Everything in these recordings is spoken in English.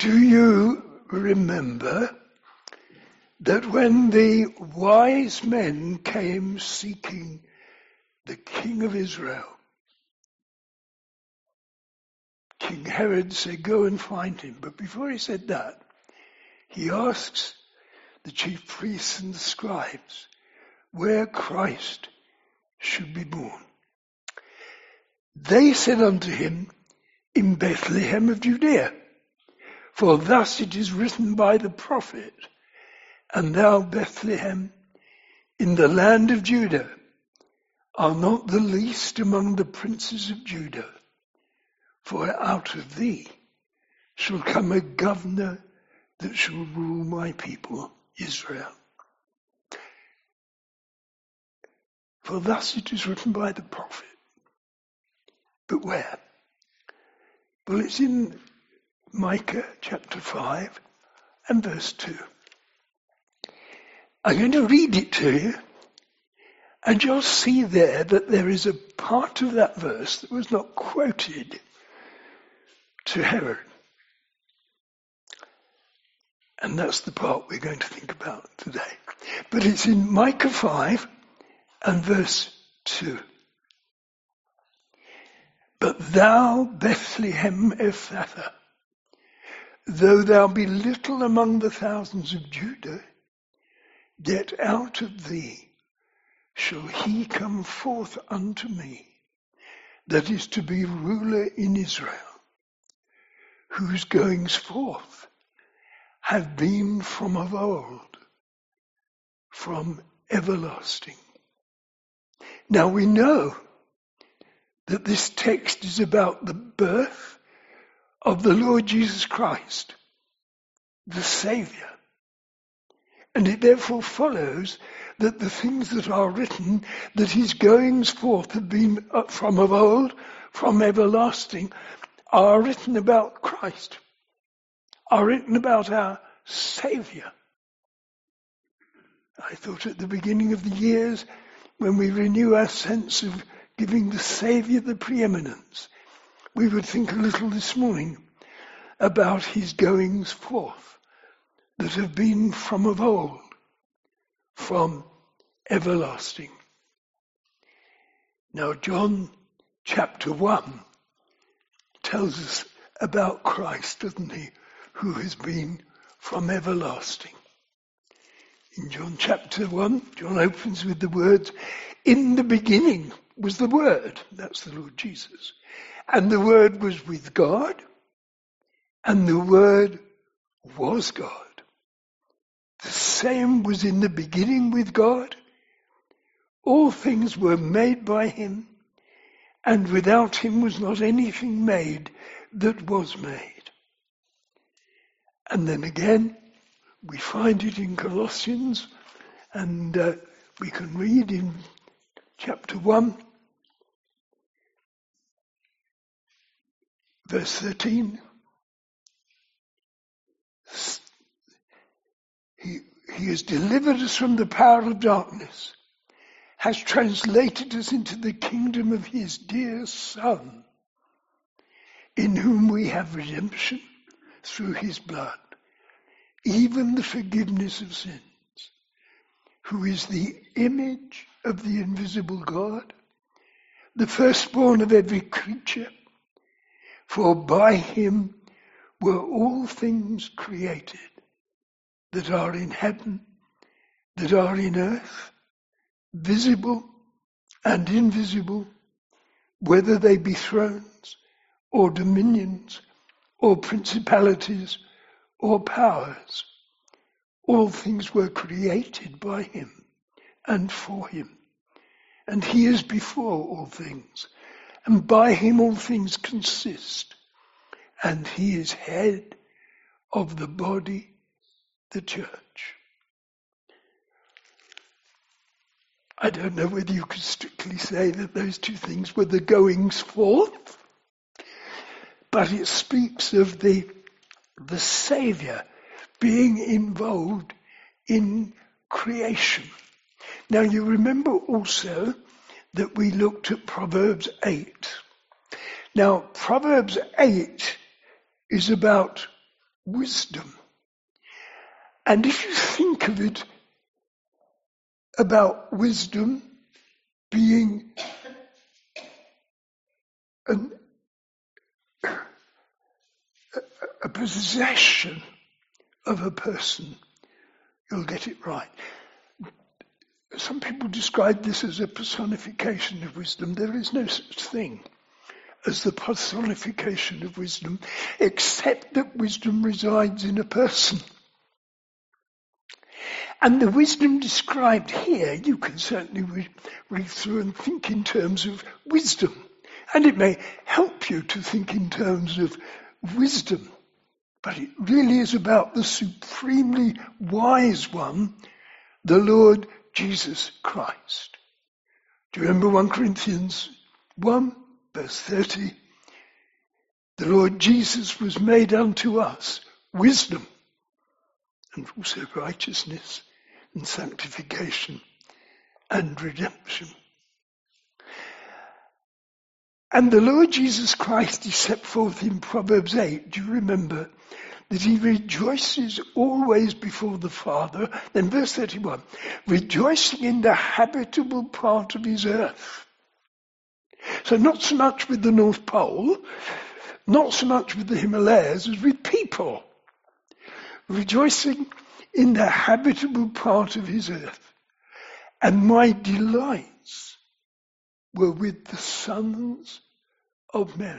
Do you remember that when the wise men came seeking the king of Israel, King Herod said, "Go and find him." But before he said that, he asks the chief priests and the scribes where Christ should be born. They said unto him, "In Bethlehem of Judea, for thus it is written by the prophet, and thou, Bethlehem, in the land of Judah, are not the least among the princes of Judah, for out of thee shall come a governor that shall rule my people Israel." For thus it is written by the prophet. But where? Well, it's in Micah chapter 5 and verse 2. I'm going to read it to you, and you'll see there that there is a part of that verse that was not quoted to Herod. And that's the part we're going to think about today. But it's in Micah 5 and verse 2. "But thou, Bethlehem Ephrathah, though thou be little among the thousands of Judah, yet out of thee shall he come forth unto me, that is to be ruler in Israel, whose goings forth have been from of old, from everlasting." Now we know that this text is about the birth of the Lord Jesus Christ, the Saviour. And it therefore follows that the things that are written, that his goings forth have been from of old, from everlasting, are written about Christ, are written about our Saviour. I thought at the beginning of the years, when we renew our sense of giving the Saviour the preeminence, we would think a little this morning about his goings forth that have been from of old, from everlasting. Now John chapter 1 tells us about Christ, doesn't he, who has been from everlasting. In John chapter 1, John opens with the words, "In the beginning was the Word," that's the Lord Jesus, "and the Word was with God, and the Word was God. The same was in the beginning with God. All things were made by him, and without him was not anything made that was made." And then again, we find it in Colossians, and we can read in chapter 1, verse 13. He has delivered us from the power of darkness, has translated us into the kingdom of his dear Son, in whom we have redemption through his blood, even the forgiveness of sins, who is the image of the invisible God, the firstborn of every creature. For by him were all things created, that are in heaven, that are in earth, visible and invisible, whether they be thrones or dominions or principalities or powers. All things were created by him and for him. And he is before all things, and by him all things consist. And he is head of the body, the church. I don't know whether you could strictly say that those two things were the goings forth, but it speaks of the Saviour being involved in creation. Now you remember also that we looked at Proverbs 8. Now Proverbs 8 is about wisdom. And if you think of it about wisdom being a possession of a person, you'll get it right. Some people describe this as a personification of wisdom. There is no such thing as the personification of wisdom, except that wisdom resides in a person. And the wisdom described here, you can certainly read through and think in terms of wisdom. And it may help you to think in terms of wisdom. But it really is about the supremely wise one, the Lord Jesus Christ. Do you remember 1 Corinthians 1, verse 30? The Lord Jesus was made unto us wisdom, and also righteousness and sanctification and redemption. And the Lord Jesus Christ is set forth in Proverbs 8. Do you remember that he rejoices always before the Father? Then verse 31, rejoicing in the habitable part of his earth. So not so much with the North Pole, not so much with the Himalayas as with people. Rejoicing in the habitable part of his earth. And my delights were with the sons of men.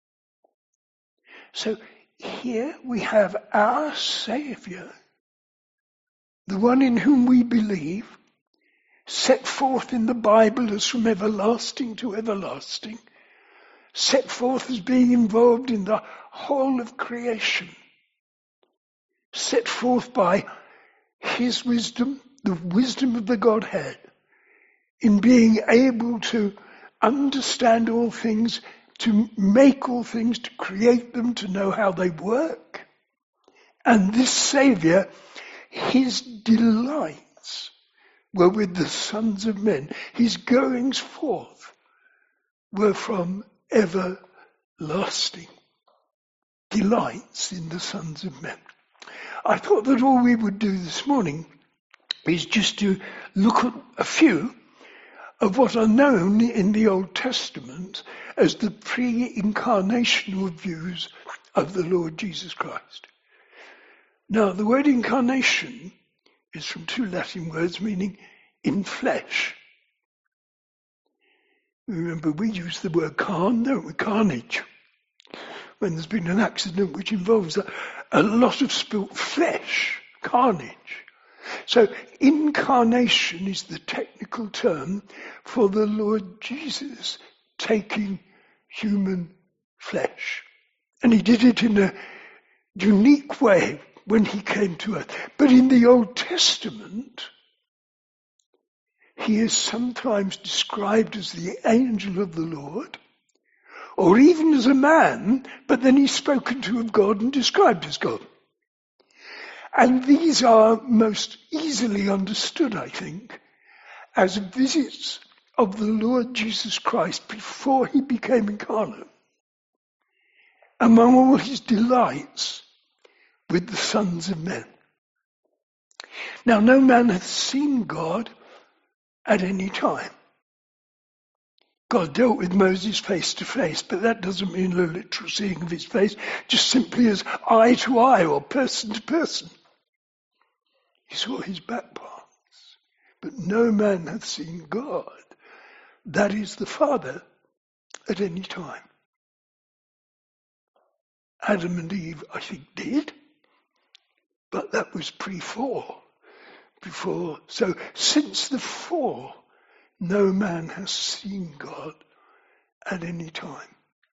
So here we have our Saviour, the one in whom we believe, set forth in the Bible as from everlasting to everlasting, set forth as being involved in the whole of creation, set forth by his wisdom, the wisdom of the Godhead, in being able to understand all things, to make all things, to create them, to know how they work. And this Saviour, his delights were with the sons of men. His goings forth were from everlasting. Delights in the sons of men. I thought that all we would do this morning is just to look at a few of what are known in the Old Testament as the pre-incarnational views of the Lord Jesus Christ. Now, the word incarnation is from two Latin words meaning in flesh. Remember, we use the word carn, don't we? Carnage. When there's been an accident which involves a lot of spilt flesh, carnage. So incarnation is the technical term for the Lord Jesus taking human flesh. And he did it in a unique way when he came to earth. But in the Old Testament, he is sometimes described as the angel of the Lord, or even as a man, but then he's spoken to of God and described as God. And these are most easily understood, I think, as visits of the Lord Jesus Christ before he became incarnate, among all his delights with the sons of men. Now, no man hath seen God at any time. God dealt with Moses face to face, but that doesn't mean a literal seeing of his face, just simply as eye to eye or person to person. He saw his back parts, but no man hath seen God, that is the Father, at any time. Adam and Eve, I think, did, but that was pre-fall. So since the fall, no man has seen God at any time.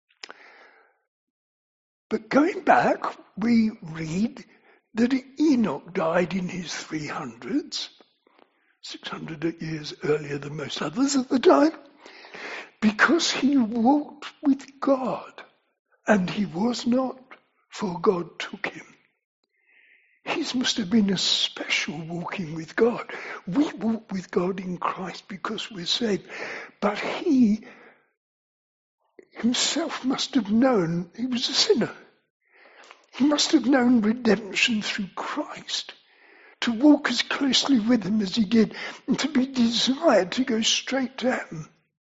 But going back, we read that Enoch died in his 300s, 600 years earlier than most others at the time, because he walked with God, and he was not, for God took him. His must have been a special walking with God. We walk with God in Christ because we're saved, but he himself must have known he was a sinner. He must have known redemption through Christ, to walk as closely with him as he did, and to be desired to go straight to heaven.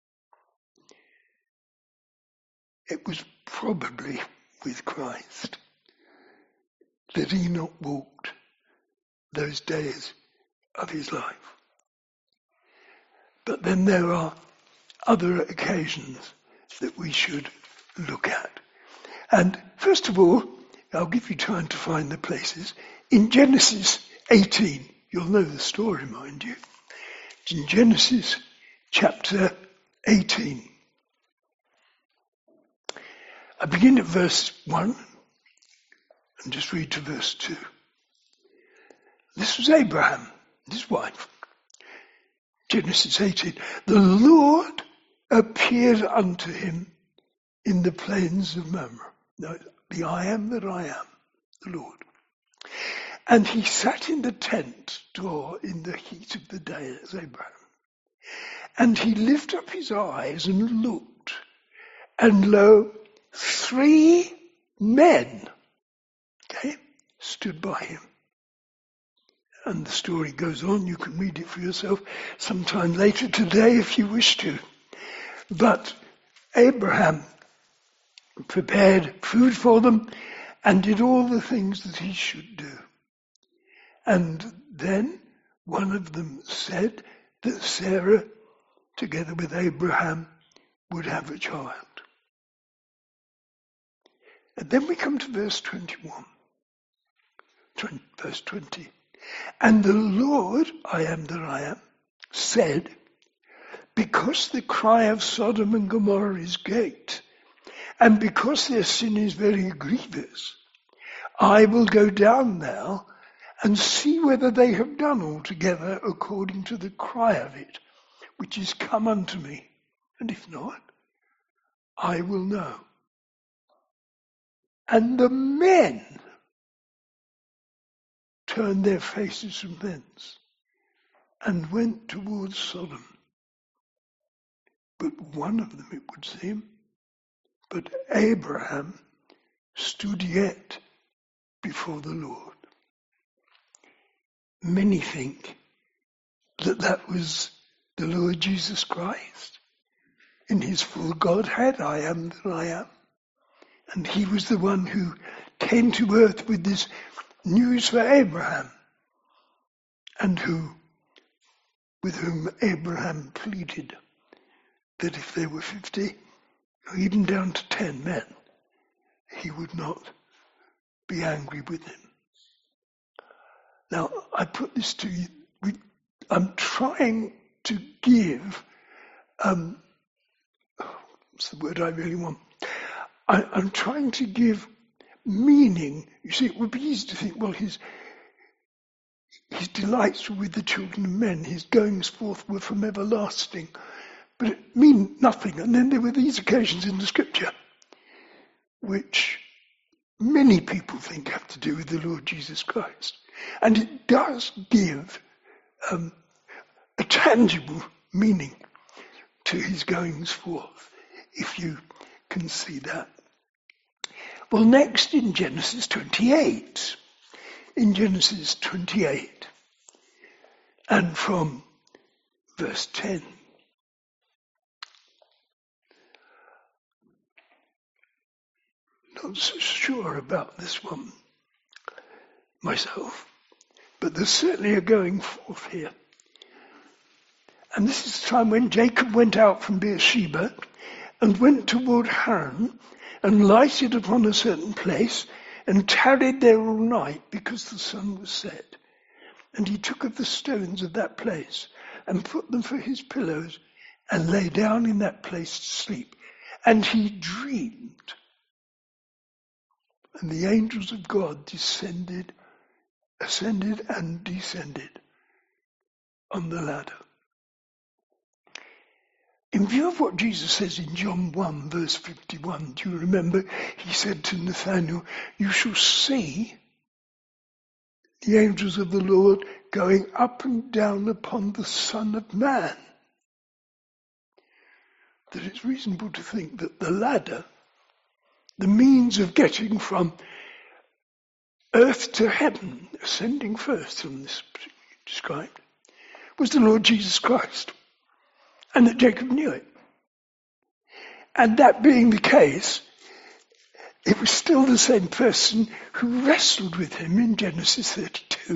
It was probably with Christ that Enoch walked those days of his life. But then there are other occasions that we should look at. And first of all, I'll give you time to find the places. In Genesis 18, you'll know the story, mind you. In Genesis chapter 18. I begin at verse 1 and just read to verse 2. This was Abraham, his wife. Genesis 18. The Lord appeared unto him in the plains of Mamre. Now, the I am that I am, the Lord. And he sat in the tent door in the heat of the day as Abraham. And he lifted up his eyes and looked, and lo, 3 men, stood by him. And the story goes on. You can read it for yourself sometime later today if you wish to. But Abraham prepared food for them and did all the things that he should do. And then one of them said that Sarah, together with Abraham, would have a child. And then we come to verse 21. Verse 20. And the Lord, I am that I am, said, because the cry of Sodom and Gomorrah is great, and because their sin is very grievous, I will go down now and see whether they have done altogether according to the cry of it, which is come unto me. And if not, I will know. And the men turned their faces from thence and went towards Sodom. But one of them, it would seem, but Abraham stood yet before the Lord. Many think that that was the Lord Jesus Christ in his full Godhead, I am that I am. And he was the one who came to earth with this news for Abraham, and with whom Abraham pleaded that if there were 50, or even down to 10 men, he would not be angry with him. Now, I put this to you. I'm trying to give, what's the word I really want? I'm trying to give meaning. You see, it would be easy to think, well, his delights were with the children of men, his goings forth were from everlasting. But it mean nothing. And then there were these occasions in the scripture which many people think have to do with the Lord Jesus Christ. And it does give a tangible meaning to his goings forth, if you can see that. Well, next in Genesis 28. In Genesis 28, and from verse 10. Not so sure about this one myself, but there's certainly a going forth here. And this is the time when Jacob went out from Beersheba and went toward Haran and lighted upon a certain place and tarried there all night because the sun was set. And he took of the stones of that place and put them for his pillows and lay down in that place to sleep. And he dreamed. And the angels of God ascended and descended on the ladder. In view of what Jesus says in John 1 verse 51, do you remember? He said to Nathanael, you shall see the angels of the Lord going up and down upon the Son of Man. That it's reasonable to think that the ladder, the means of getting from earth to heaven, ascending first from this described, was the Lord Jesus Christ, and that Jacob knew it. And that being the case, it was still the same person who wrestled with him in Genesis 32.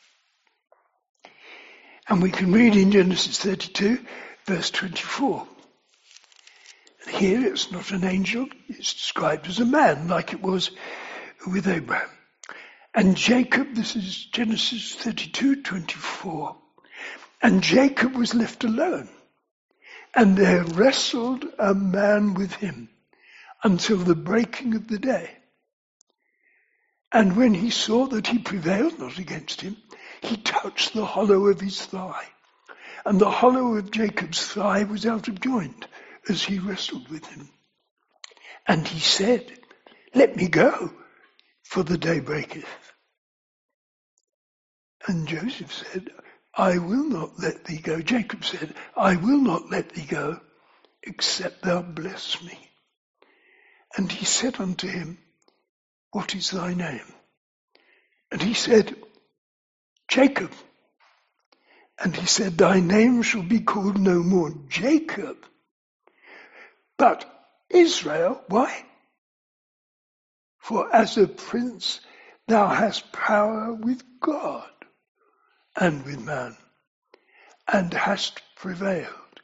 And we can read in Genesis 32, verse 24. Here it's not an angel, it's described as a man, like it was with Abraham. And Jacob, this is Genesis 32:24. And Jacob was left alone, and there wrestled a man with him until the breaking of the day. And when he saw that he prevailed not against him, he touched the hollow of his thigh. And the hollow of Jacob's thigh was out of joint as he wrestled with him. And he said, "Let me go, for the day breaketh." And Joseph said, "I will not let thee go." Jacob said, "I will not let thee go, except thou bless me." And he said unto him, "What is thy name?" And he said, "Jacob." And he said, "Thy name shall be called no more Jacob, but Israel." Why? "For as a prince thou hast power with God and with man, and hast prevailed."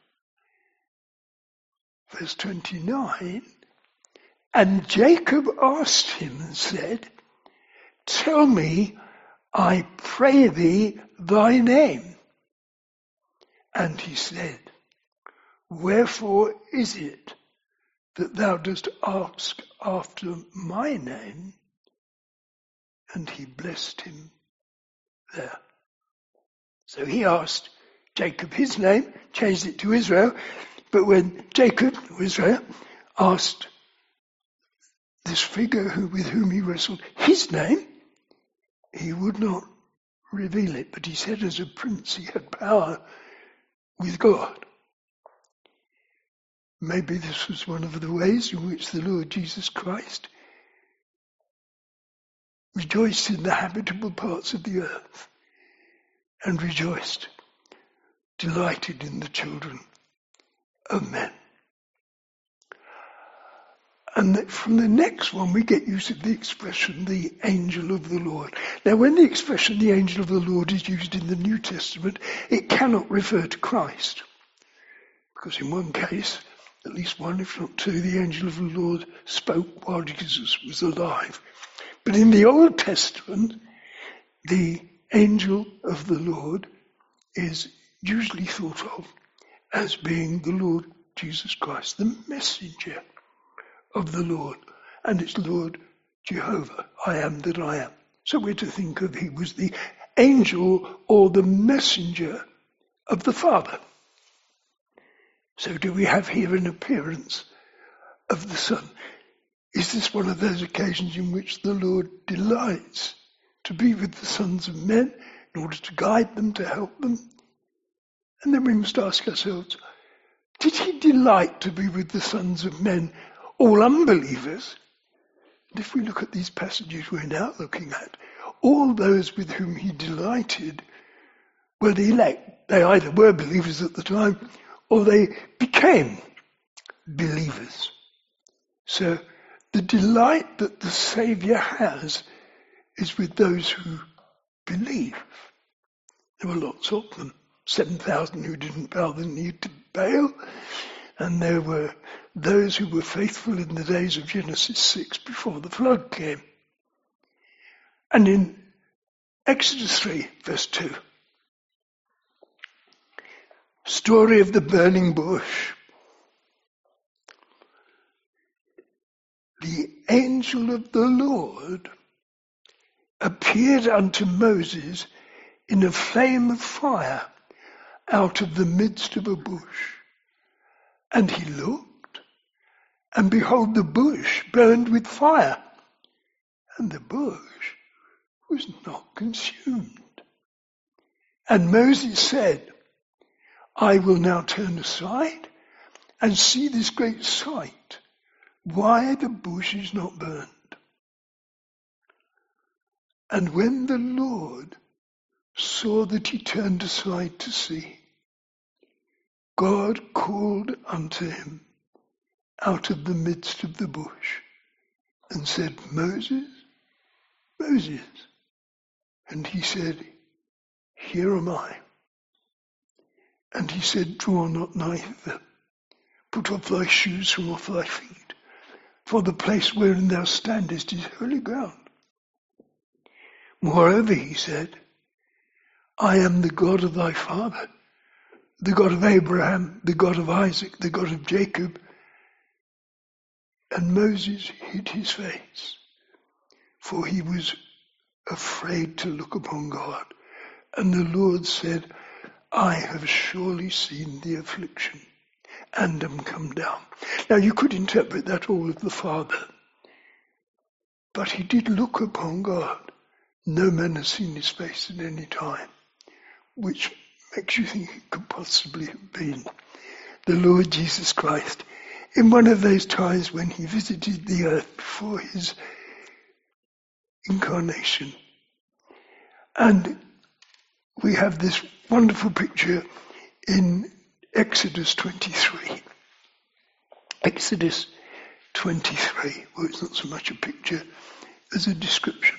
Verse 29, and Jacob asked him and said, "Tell me, I pray thee, thy name." And he said, "Wherefore is it that thou dost ask after my name?" And he blessed him there. So he asked Jacob his name, changed it to Israel, but when Jacob, or Israel, asked this figure with whom he wrestled his name, he would not reveal it, but he said as a prince he had power with God. Maybe this was one of the ways in which the Lord Jesus Christ rejoiced in the habitable parts of the earth and rejoiced, delighted in the children of men. And from the next one we get use of the expression, the angel of the Lord. Now when the expression, the angel of the Lord, is used in the New Testament, it cannot refer to Christ. Because in one case, at least one, if not two, the angel of the Lord spoke while Jesus was alive. But in the Old Testament, the angel of the Lord is usually thought of as being the Lord Jesus Christ, the messenger of the Lord. And it's Lord Jehovah, I am that I am. So we're to think of he was the angel or the messenger of the Father. So do we have here an appearance of the Son? Is this one of those occasions in which the Lord delights to be with the sons of men in order to guide them, to help them? And then we must ask ourselves, did he delight to be with the sons of men, all unbelievers? And if we look at these passages we're now looking at, all those with whom he delighted were the elect. They either were believers at the time or they became believers. So the delight that the Saviour has is with those who believe. There were lots of them. 7,000 who didn't bow the knee to Baal, and there were those who were faithful in the days of Genesis 6 before the flood came. And in Exodus 3, verse 2, story of the burning bush. The angel of the Lord appeared unto Moses in a flame of fire out of the midst of a bush. And he looked, and behold, the bush burned with fire, and the bush was not consumed. And Moses said, I will now turn aside and see this great sight, why the bush is not burned. And when the Lord saw that he turned aside to see, God called unto him out of the midst of the bush and said, Moses, Moses. And he said, Here am I. And he said, Draw not nigh hither. Put off thy shoes from off thy feet, for the place wherein thou standest is holy ground. Moreover, he said, I am the God of thy father, the God of Abraham, the God of Isaac, the God of Jacob. And Moses hid his face, for he was afraid to look upon God. And the Lord said, I have surely seen the affliction, and am come down. Now you could interpret that all of the Father, but he did look upon God. No man has seen his face at any time, which makes you think it could possibly have been the Lord Jesus Christ in one of those times when he visited the earth before his incarnation. And we have this wonderful picture in Exodus 23. Exodus 23, well, it's not so much a picture as a description.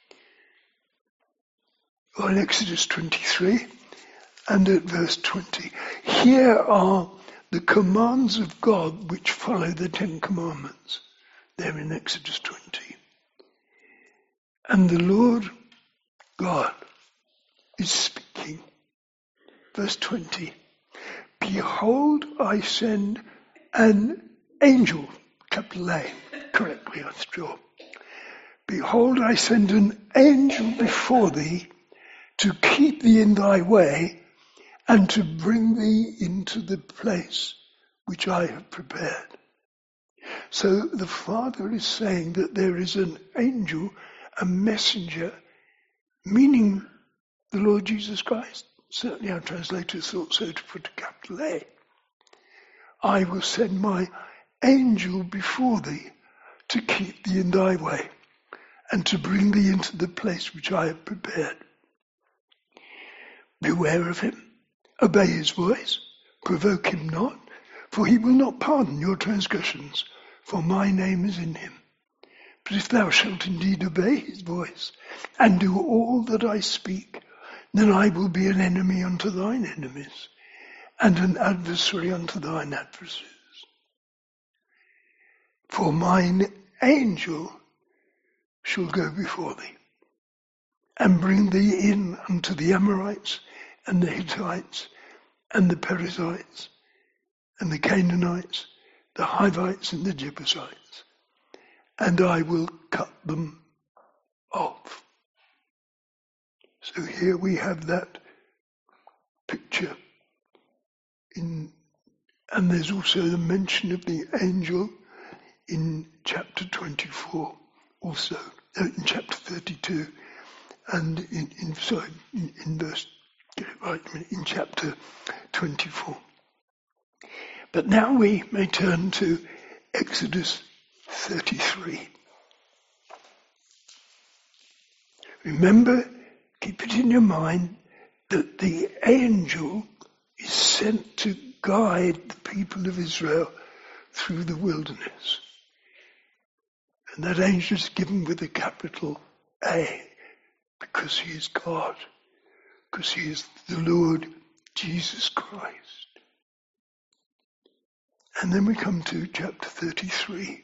Well, in Exodus 23 and at verse 20, here are the commands of God which follow the Ten Commandments. They're in Exodus 20. And the Lord God is speaking. Verse 20. Behold, I send an angel, capital A, correctly I'm sure. Behold, I send an angel before thee to keep thee in thy way and to bring thee into the place which I have prepared. So the Father is saying that there is an angel, a messenger, meaning the Lord Jesus Christ. Certainly our translators thought so, to put a capital A. I will send my angel before thee to keep thee in thy way and to bring thee into the place which I have prepared. Beware of him, obey his voice, provoke him not, for he will not pardon your transgressions, for my name is in him. But if thou shalt indeed obey his voice, and do all that I speak, then I will be an enemy unto thine enemies, and an adversary unto thine adversaries. For mine angel shall go before thee, and bring thee in unto the Amorites, and the Hittites, and the Perizzites, and the Canaanites, the Hivites, and the Jebusites, and I will cut them off. So here we have that picture and there's also the mention of the angel in chapter 24 also, in chapter 32, and in verse, in chapter 24. But now we may turn to Exodus 33. Remember, keep it in your mind that the angel is sent to guide the people of Israel through the wilderness. And that angel is given with a capital A because he is God, because he is the Lord Jesus Christ. And then we come to chapter 33.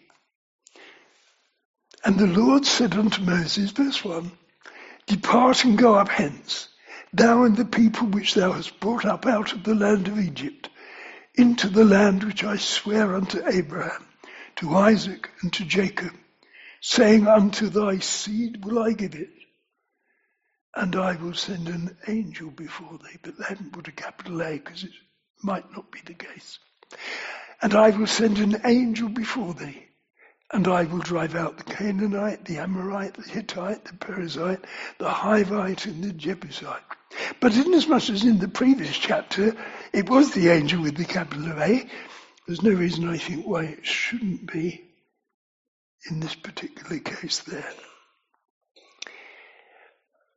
And the Lord said unto Moses, verse 1, Depart and go up hence, thou and the people which thou hast brought up out of the land of Egypt, into the land which I swear unto Abraham, to Isaac, and to Jacob, saying, Unto thy seed will I give it, and I will send an angel before thee. But they haven't put a capital A because it might not be the case. And I will send an angel before thee, and I will drive out the Canaanite, the Amorite, the Hittite, the Perizzite, the Hivite, and the Jebusite. But inasmuch as in the previous chapter it was the angel with the capital A, there's no reason I think why it shouldn't be in this particular case there.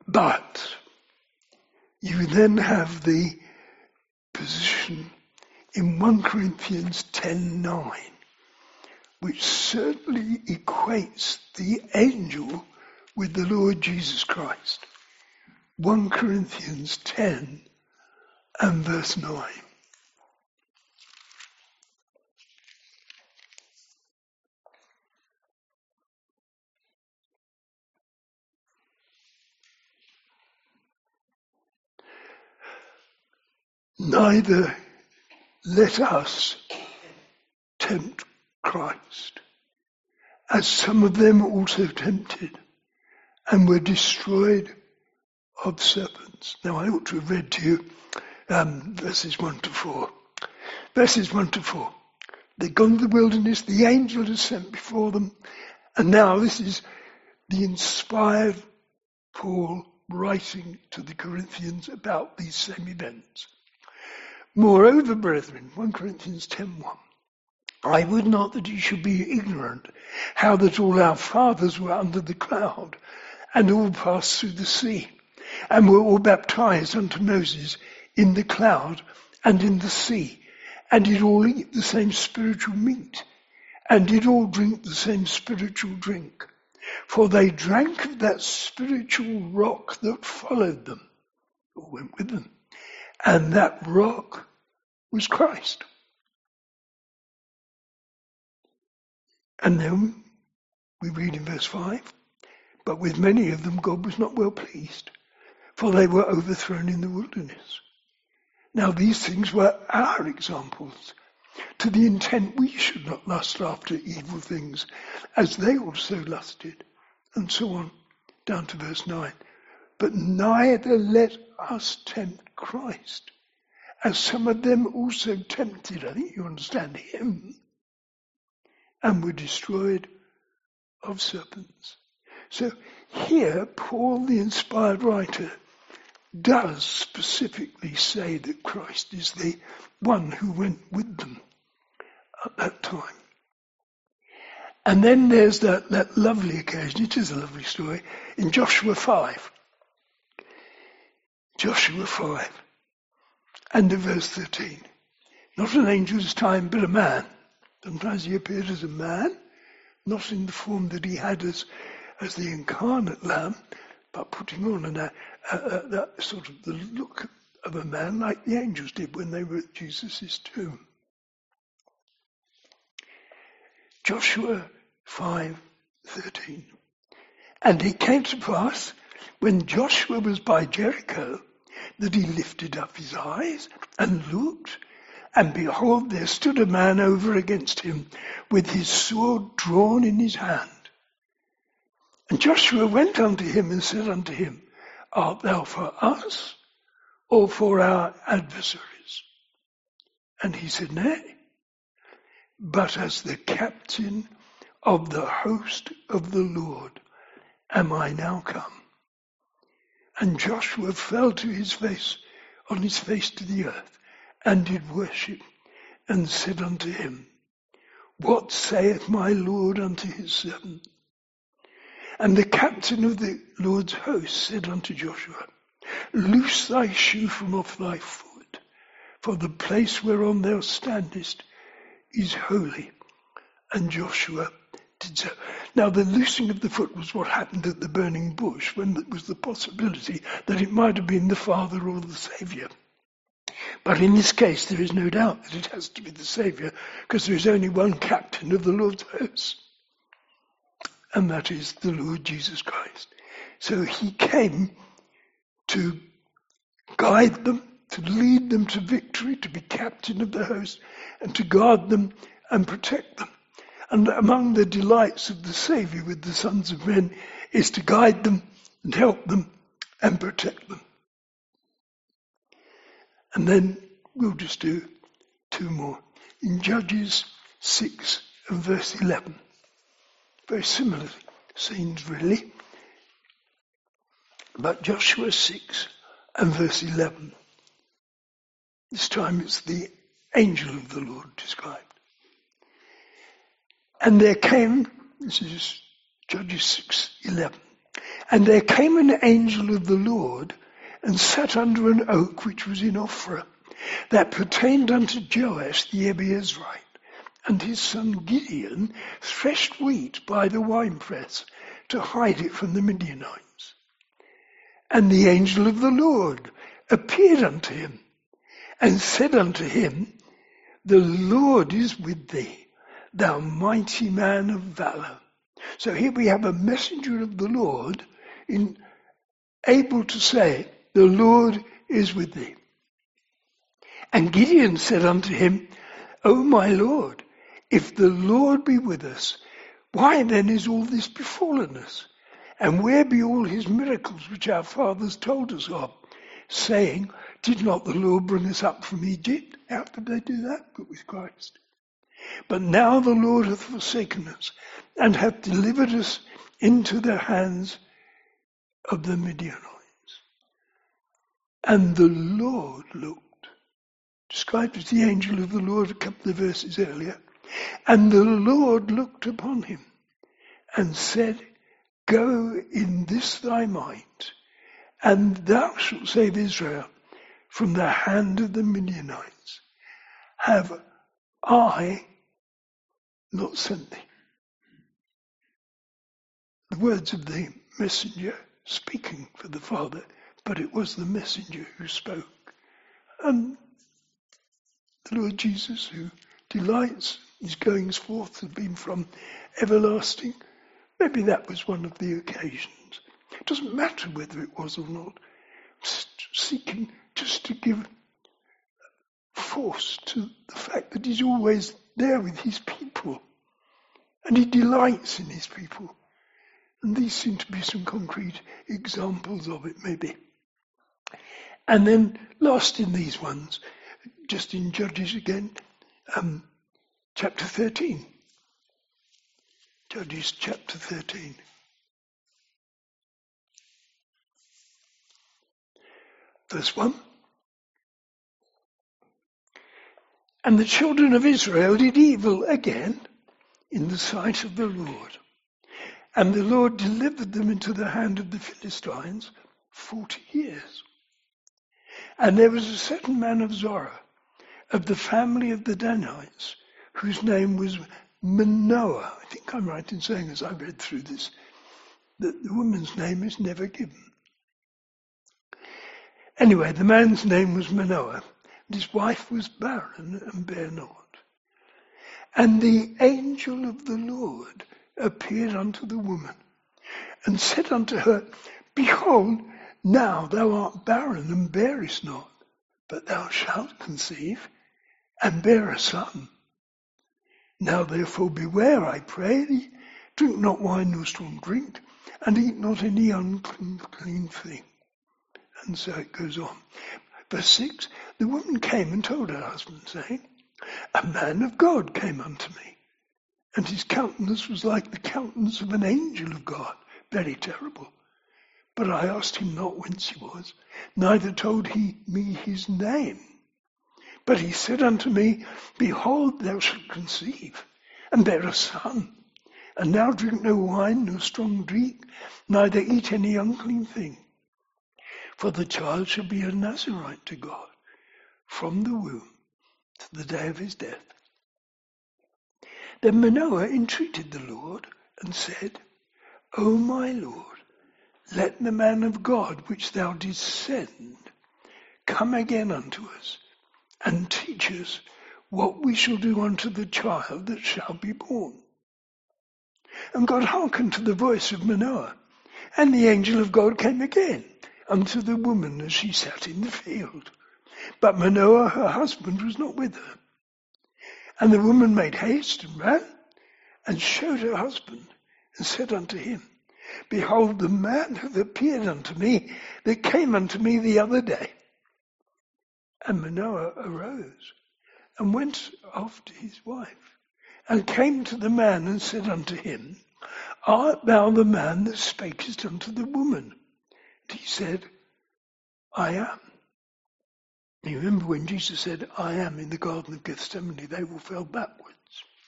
But you then have the position in 1 Corinthians 10:9, which certainly equates the angel with the Lord Jesus Christ. 1 Corinthians 10 and verse 9. Neither let us tempt Christ, as some of them also tempted, and were destroyed of serpents. Now I ought to have read to you verses 1 to 4. Verses 1 to 4. They've gone to the wilderness, the angel is sent before them, and now this is the inspired Paul writing to the Corinthians about these same events. Moreover, brethren, 1 Corinthians 10:1, I would not that you should be ignorant how that all our fathers were under the cloud, and all passed through the sea, and were all baptized unto Moses in the cloud and in the sea, and did all eat the same spiritual meat, and did all drink the same spiritual drink. For they drank of that spiritual rock that followed them, or went with them, and that rock was Christ. And then we read in verse 5, but with many of them God was not well pleased, for they were overthrown in the wilderness. Now these things were our examples, to the intent we should not lust after evil things, as they also lusted, and so on, down to verse 9. But neither let us tempt Christ, as some of them also tempted, I think you understand him, and were destroyed of serpents. So here, Paul, the inspired writer, does specifically say that Christ is the one who went with them at that time. And then there's that lovely occasion, it is a lovely story, in Joshua 5. Joshua 5. And in verse 13, not an angel's time, but a man. Sometimes he appeared as a man, not in the form that he had as the incarnate Lamb, but putting on that sort of the look of a man like the angels did when they were at Jesus' tomb. Joshua 5:13. And it came to pass, when Joshua was by Jericho, that he lifted up his eyes and looked, and behold, there stood a man over against him with his sword drawn in his hand. And Joshua went unto him and said unto him, Art thou for us or for our adversaries? And he said, Nay, but as the captain of the host of the Lord am I now come. And Joshua fell to his face, on his face to the earth, and did worship, and said unto him, What saith my Lord unto his servant? And the captain of the Lord's host said unto Joshua, Loose thy shoe from off thy foot, for the place whereon thou standest is holy. And Joshua did so. Now the loosing of the foot was what happened at the burning bush, when there was the possibility that it might have been the Father or the Saviour. But in this case there is no doubt that it has to be the Saviour, because there is only one captain of the Lord's host, and that is the Lord Jesus Christ. So he came to guide them, to lead them to victory, to be captain of the host, and to guard them and protect them. And among the delights of the Saviour with the sons of men is to guide them and help them and protect them. And then we'll just do two more. In Judges 6 and verse 11. Very similar scenes really. But Joshua 6 and verse 11. This time it's the angel of the Lord described. And there came, this is Judges 6:11, And there came an angel of the Lord, and sat under an oak which was in Ophrah, that pertained unto Joash the Abiezrite. And his son Gideon threshed wheat by the winepress to hide it from the Midianites. And the angel of the Lord appeared unto him, and said unto him, The Lord is with thee, thou mighty man of valor. So here we have a messenger of the Lord able to say, The Lord is with thee. And Gideon said unto him, O my Lord, if the Lord be with us, why then is all this befallen us? And where be all his miracles which our fathers told us of, saying, Did not the Lord bring us up from Egypt? How did they do that? But with Christ. But now the Lord hath forsaken us, and hath delivered us into the hands of the Midianites. And the Lord looked, described as the angel of the Lord a couple of verses earlier, and the Lord looked upon him and said, Go in this thy might, and thou shalt save Israel from the hand of the Midianites. Have I not sent thee? The words of the messenger speaking for the Father, but it was the messenger who spoke. And the Lord Jesus, who delights, his goings forth have been from everlasting. Maybe that was one of the occasions. It doesn't matter whether it was or not. Seeking just to give force to the fact that he's always there with his people. And he delights in his people. And these seem to be some concrete examples of it, maybe. And then last in these ones, just in Judges again, chapter 13. Judges chapter 13. Verse 1. And the children of Israel did evil again in the sight of the Lord. And the Lord delivered them into the hand of the Philistines 40 years. And there was a certain man of Zorah, of the family of the Danites, whose name was Manoah. I think I'm right in saying, as I read through this, that the woman's name is never given. Anyway, the man's name was Manoah, and his wife was barren and bare not. And the angel of the Lord appeared unto the woman, and said unto her, Behold, now thou art barren and bearest not, but thou shalt conceive and bear a son. Now therefore beware, I pray thee, drink not wine nor strong drink, and eat not any unclean thing. And so it goes on. Verse 6, the woman came and told her husband, saying, A man of God came unto me, and his countenance was like the countenance of an angel of God, very terrible. But I asked him not whence he was, neither told he me his name. But he said unto me, Behold, thou shalt conceive, and bear a son, and now drink no wine, nor strong drink, neither eat any unclean thing. For the child shall be a Nazarite to God, from the womb to the day of his death. Then Manoah entreated the Lord, and said, O my Lord, let the man of God which thou didst send come again unto us, and teach us what we shall do unto the child that shall be born. And God hearkened to the voice of Manoah, and the angel of God came again unto the woman as she sat in the field. But Manoah, her husband, was not with her. And the woman made haste and ran, and showed her husband, and said unto him, Behold, the man hath appeared unto me, that came unto me the other day. And Manoah arose, and went after his wife, and came to the man, and said unto him, Art thou the man that spakest unto the woman? And he said, I am. You remember when Jesus said, I am, in the Garden of Gethsemane, they all fell backwards.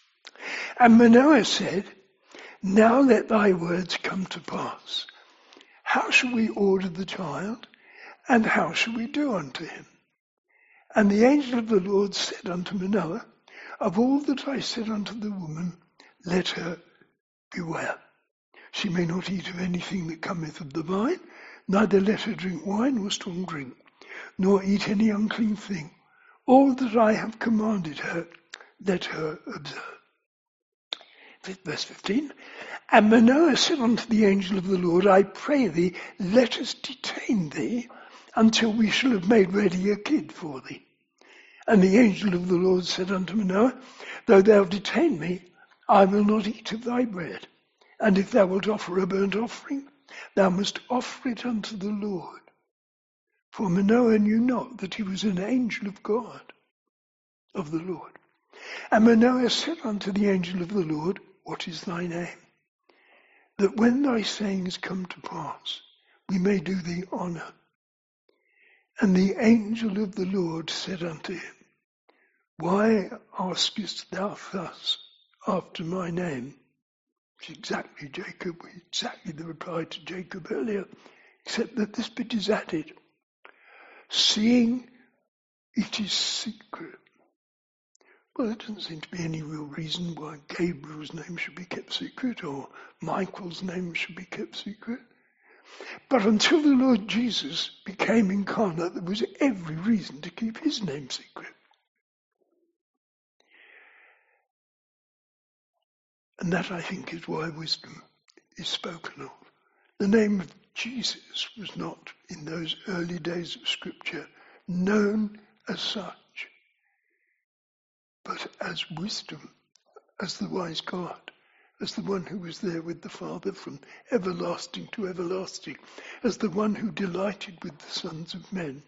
And Manoah said, Now let thy words come to pass. how shall we order the child, and how shall we do unto him? And the angel of the Lord said unto Manoah, of all that I said unto the woman, let her beware. She may not eat of anything that cometh of the vine, neither let her drink wine or strong drink, nor eat any unclean thing. All that I have commanded her, let her observe. Verse 15. And Manoah said unto the angel of the Lord, I pray thee, let us detain thee until we shall have made ready a kid for thee. And the angel of the Lord said unto Manoah, though thou detain me, I will not eat of thy bread. And if thou wilt offer a burnt offering, thou must offer it unto the Lord. For Manoah knew not that he was an angel of God, of the Lord. And Manoah said unto the angel of the Lord, what is thy name? That when thy sayings come to pass, we may do thee honour. And the angel of the Lord said unto him, why askest thou thus after my name? It's exactly the reply to Jacob earlier, except that this bit is added. Seeing it is secret. Well, there doesn't seem to be any real reason why Gabriel's name should be kept secret or Michael's name should be kept secret. But until the Lord Jesus became incarnate, there was every reason to keep his name secret. And that, I think, is why wisdom is spoken of. The name of Jesus was not, in those early days of Scripture, known as such, but as wisdom, as the wise God, as the one who was there with the Father from everlasting to everlasting, as the one who delighted with the sons of men.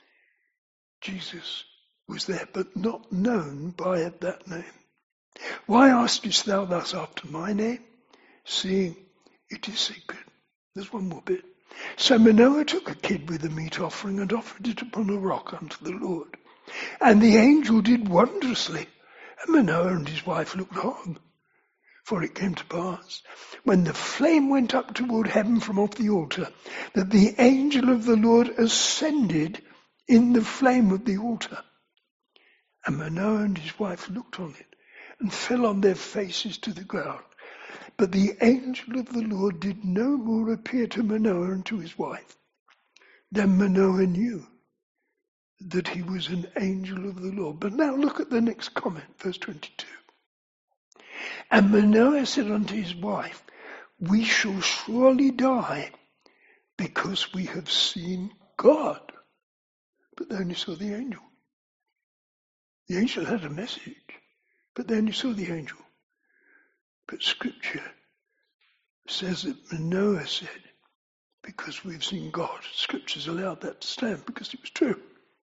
Jesus was there, but not known by that name. Why askest thou thus after my name, seeing it is secret? There's one more bit. So Manoah took a kid with a meat offering and offered it upon a rock unto the Lord. And the angel did wondrously. And Manoah and his wife looked on. For it came to pass, when the flame went up toward heaven from off the altar, that the angel of the Lord ascended in the flame of the altar. And Manoah and his wife looked on it, and fell on their faces to the ground. But the angel of the Lord did no more appear to Manoah and to his wife. Then Manoah knew that he was an angel of the Lord. But now look at the next comment, verse 22. And Manoah said unto his wife, we shall surely die, because we have seen God. But they only saw the angel. The angel had a message, but they only saw the angel. But Scripture says that Manoah said, because we've seen God. Scriptures allowed that to stand because it was true.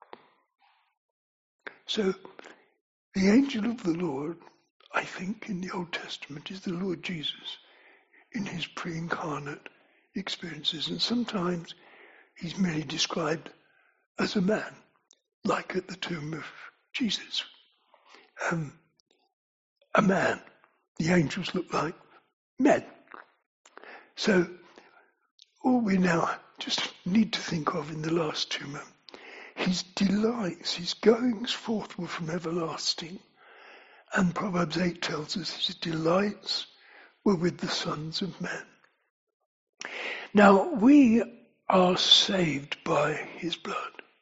So the angel of the Lord, I think, in the Old Testament is the Lord Jesus in his pre-incarnate experiences. And sometimes he's merely described as a man, like at the tomb of Jesus. A man. The angels look like men. So all we now just need to think of in the last 2 months, his delights, his goings forth were from everlasting. And Proverbs 8 tells us his delights were with the sons of men. Now we are saved by his blood.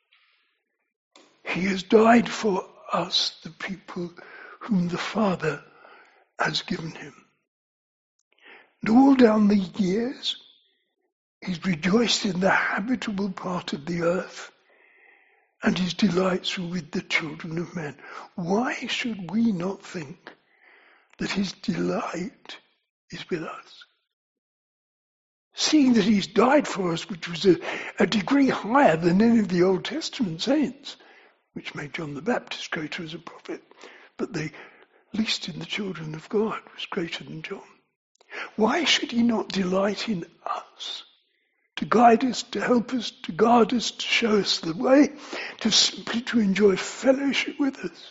He has died for us, the people whom the Father has given him. And all down the years, he's rejoiced in the habitable part of the earth, and his delights were with the children of men. Why should we not think that his delight is with us? Seeing that he's died for us, which was a degree higher than any of the Old Testament saints, which made John the Baptist greater as a prophet, but the least in the children of God was greater than John. Why should he not delight in us, to guide us, to help us, to guard us, to show us the way, to enjoy fellowship with us?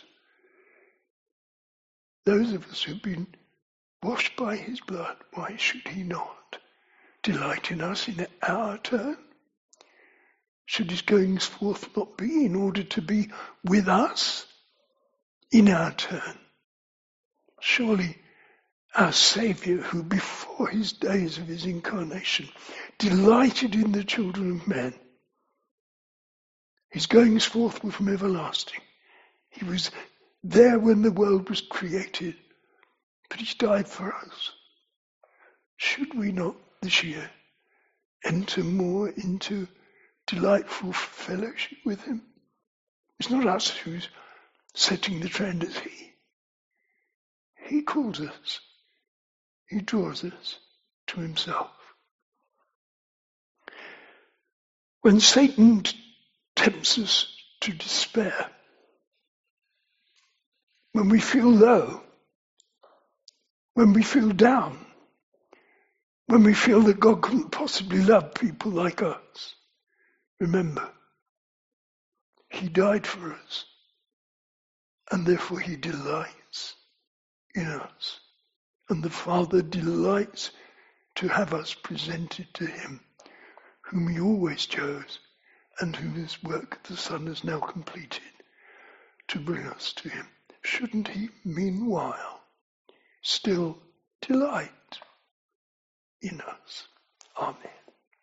Those of us who've been washed by his blood, why should he not delight in us in our turn? Should his goings forth not be in order to be with us in our turn? Surely our Saviour, who before his days of his incarnation delighted in the children of men, his goings forth were from everlasting. He was there when the world was created, but he died for us. Should we not this year enter more into delightful fellowship with him? It's not us who's setting the trend, it's he. He calls us. He draws us to himself. When Satan tempts us to despair, when we feel low, when we feel down, when we feel that God couldn't possibly love people like us, remember, he died for us, and therefore he delights in us. And the Father delights to have us presented to him, whom he always chose, and whose work the Son has now completed to bring us to him. Shouldn't he, meanwhile, still delight in us? Amen.